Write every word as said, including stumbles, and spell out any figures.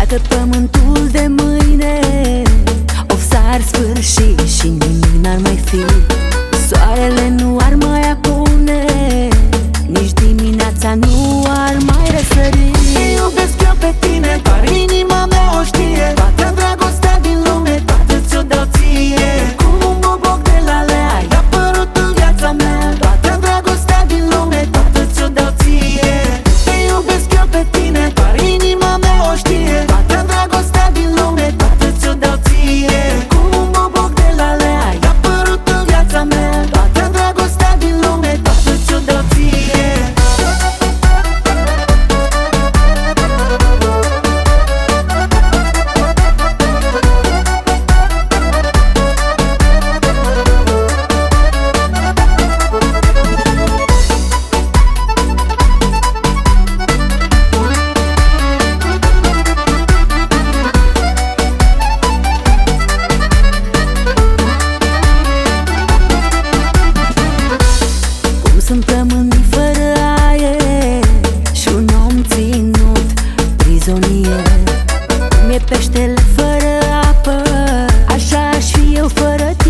Dacă pământul de mâine of s-ar sfârși și nimic n-ar mai fi, soarele nu ar mai apune, nici dimineața nu ar mai răsări. Te iubesc eu pe tine, doar inima mea o știe. Toată dragostea din lume, toată ți-o dau ție. Cum un boboc de la lea, ai apărut în viața mea. Toată dragostea din lume, toată ți-o dau ție. Te iubesc eu pe tine, doar inima mea o știe. Toată dragostea din lume, toată ți-o dau ție. Cum un boboc de la lea, ai apărut în viața mea. Toată dragostea din lume, toată ți-o dau ție. Sunt plămânii fără aer și un om ținut prizonier. Cum e peștele fără apă, așa aș fi eu fără tine.